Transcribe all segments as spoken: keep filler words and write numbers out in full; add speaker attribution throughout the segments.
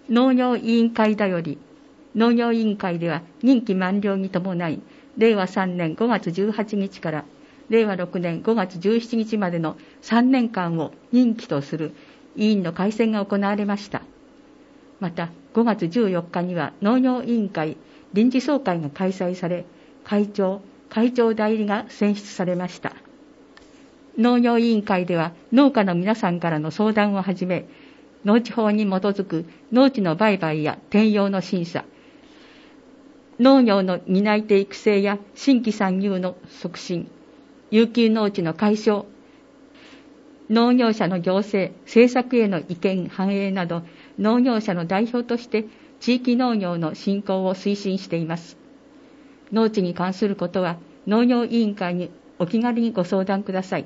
Speaker 1: 農業委員会だより、農業委員会では任期満了に伴い、れいわさんねんごがつじゅうはちにちかられいわろくねんごがつじゅうしちにちまでのさんねんかんを任期とする委員の改選が行われました。また、ごがつじゅうよっかには農業委員会臨時総会が開催され、会長、会長代理が選出されました。農業委員会では農家の皆さんからの相談をはじめ、農地法に基づく農地の売買や転用の審査、農業の担い手育成や新規参入の促進、有給農地の解消、農業者の行政、政策への意見反映など、農業者の代表として地域農業の振興を推進しています。農地に関することは農業委員会にお気軽にご相談ください。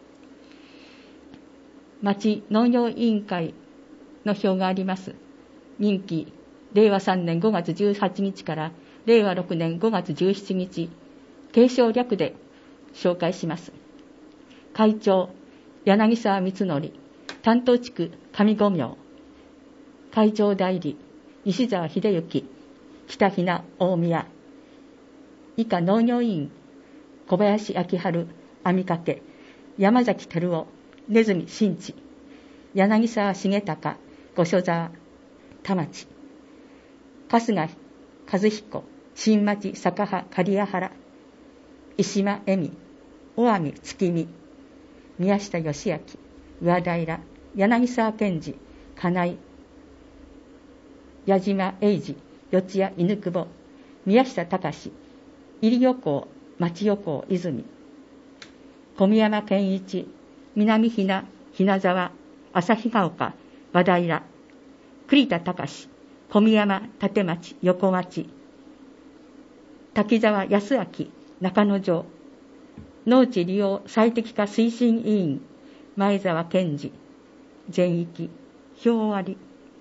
Speaker 1: 町農業委員会の表があります。任期、れいわさんねんごがつじゅうはちにちかられいわろくねんごがつじゅうしちにち、継承略で紹介します。会長、柳沢光則、担当地区上五名、会長代理、西澤秀幸、北ひな大宮、以下農業委員、小林明春、網掛、山崎照夫、根住新地、柳沢重隆、五所沢、田町、春日和彦、新町坂羽刈谷原、石間恵美、尾網月見、宮下義明、上平、柳沢健二、金井、矢島英二、四谷犬久保、宮下隆、入余港、町余港泉、小宮山健一、南ひな、ひな沢、旭ヶ丘、和平、栗田隆、小宮山、立町、横町、滝沢康明、中野城、農地利用最適化推進委員、前澤健二、全域、票あり。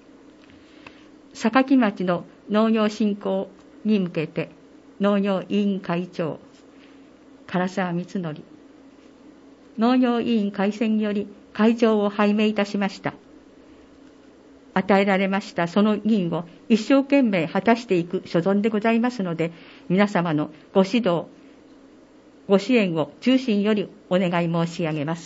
Speaker 1: 坂町の農業振興に向けて、農業委員会長、唐沢光則、農業委員改選により会長を拝命いたしました。与えられましたその任を一生懸命果たしていく所存でございますので、皆様のご指導、ご支援を衷心よりお願い申し上げます。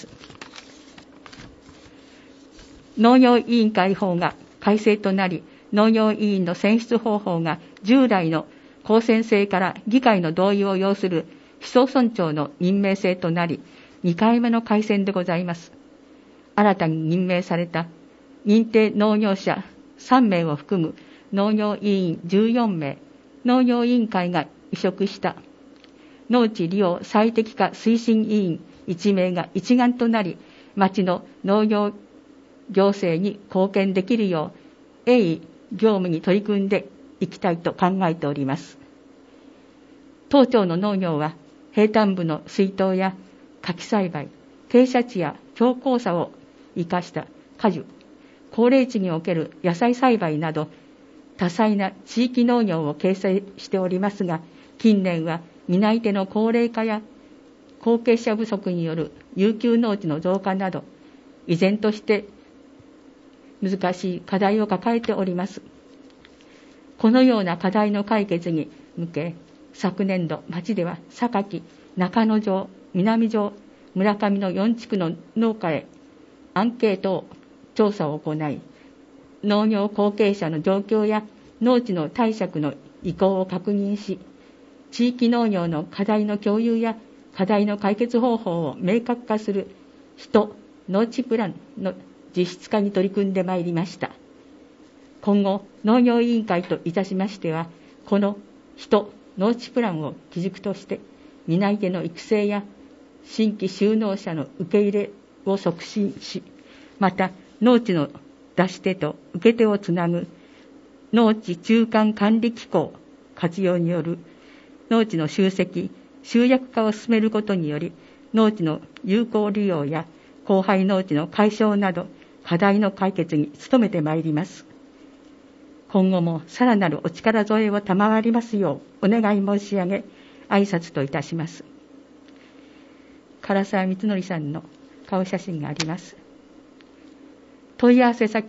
Speaker 1: 農業委員会法が改正となり、農業委員の選出方法が従来の公選制から議会の同意を要する市町村長の任命制となり、にかいめの改選でございます。新たに任命された認定農業者さんめいを含む農業委員じゅうよんめい、農業委員会が委嘱した農地利用最適化推進委員いちめいが一丸となり、町の農業行政に貢献できるよう鋭意業務に取り組んでいきたいと考えております。当町の農業は平坦部の水稲や柿栽培、傾斜地や標高差を生かした果樹、高齢地における野菜栽培など多彩な地域農業を形成しておりますが、近年は担い手の高齢化や後継者不足による有給農地の増加など、依然として難しい課題を抱えております。このような課題の解決に向け、昨年度、町では榊、中野城、南城、村上のよんちくの農家へアンケート調査を行い、農業後継者の状況や農地の貸借の意向を確認し、地域農業の課題の共有や課題の解決方法を明確化する人、農地プランの実質化に取り組んでまいりました。今後、農業委員会といたしましては、この人、農地プランを基軸として、担い手の育成や新規就農者の受け入れを促進し、また農地の出し手と受け手をつなぐ農地中間管理機構活用による農地の集積、集約化を進めることにより、農地の有効利用や荒廃農地の解消など課題の解決に努めてまいります。今後もさらなるお力添えを賜りますようお願い申し上げ、挨拶といたします。唐沢光則さんの顔写真があります。問い合わせ先、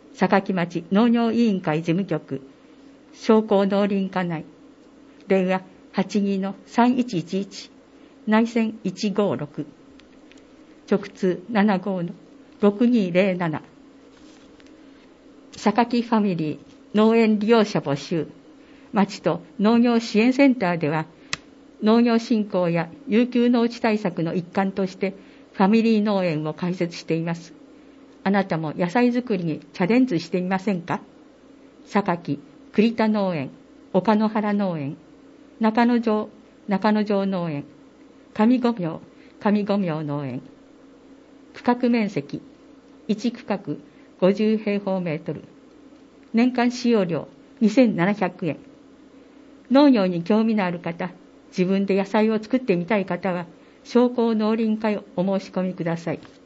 Speaker 1: 榊町農業委員会事務局商工農林課内電話 はちにーのさんいちいちいち 内線いちごろく直通 ななごのろくにーぜろなな 榊ファミリー農園利用者募集。町と農業支援センターでは農業振興や有給農地対策の一環としてファミリー農園を開設しています。あなたも野菜作りにチャレンジしてみませんか？榊栗田農園、岡野原農園、中野城、中野城農園、上五苗、上五苗農園。区画面積、いち区画ごじゅうへいほうメートル。年間使用料にせんななひゃくえん。農業に興味のある方、自分で野菜を作ってみたい方は、商工農林課へお申し込みください。